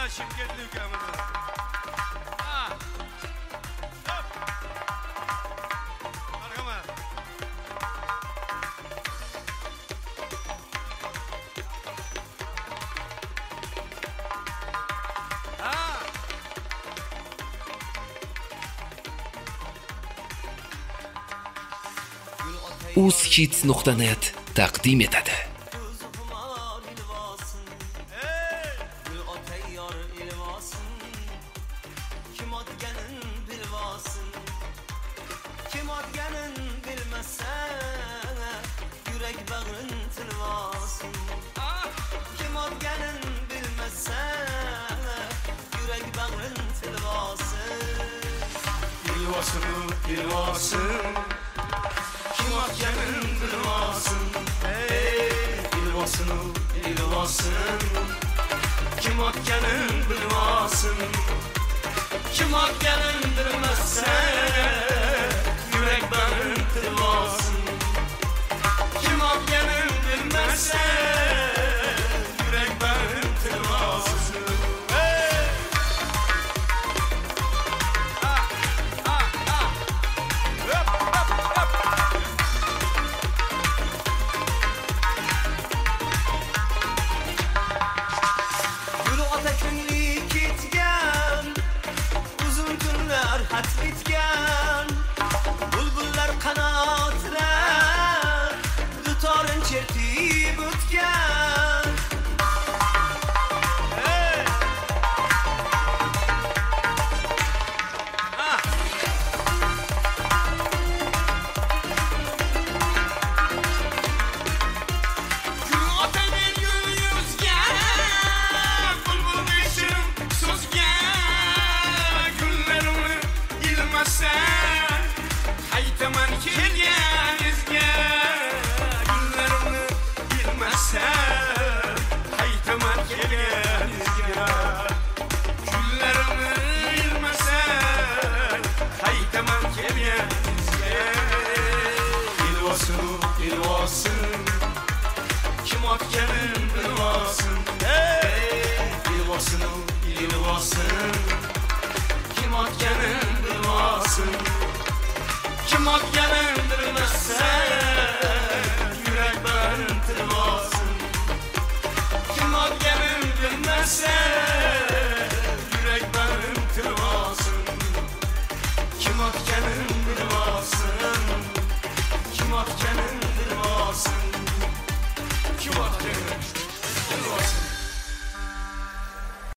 Şevketli ülkemiz. Ah. Hop. Marhamat. Ha. ushits.net taqdim etadi. Kim atganın bilmezse yürek bağrın tılvasın. Kim atganın bilmezse yürek bağrın tılvasın. İlvasın. Kim atganın bilmezsin. İlvasın. Kim atganın bilmezsin. Kim atganın bilmezse yürek bağrın tılvasın. Kim atganın bilmezse yürek bağrın tılvasın. Gül ateşini kitgen, uzun günler hat bitgen. Bulbullar kanatlar, dutarın çertip ötgen. Gül ateşin gül yüzgen, bulbul düşün sözgen. Güllerimi ilmezsen, haytaman kelgen izgen. Güllerimi ilmezsen, haytaman kelgen izgen. Güllerimi ilmezsen, haytaman kelgen izgen. İlvasın. Kim atganın bilmezsin. İlvasın. Kim atganın bilmezsin. Kim atganın bilmezse yürek bağrın tılvasın. Kim atganın bilmezse yürek bağrın tılvasın. Kim atganın bilmezsin. Kim atganın bilmezsin. Kim atganın bilmezsin.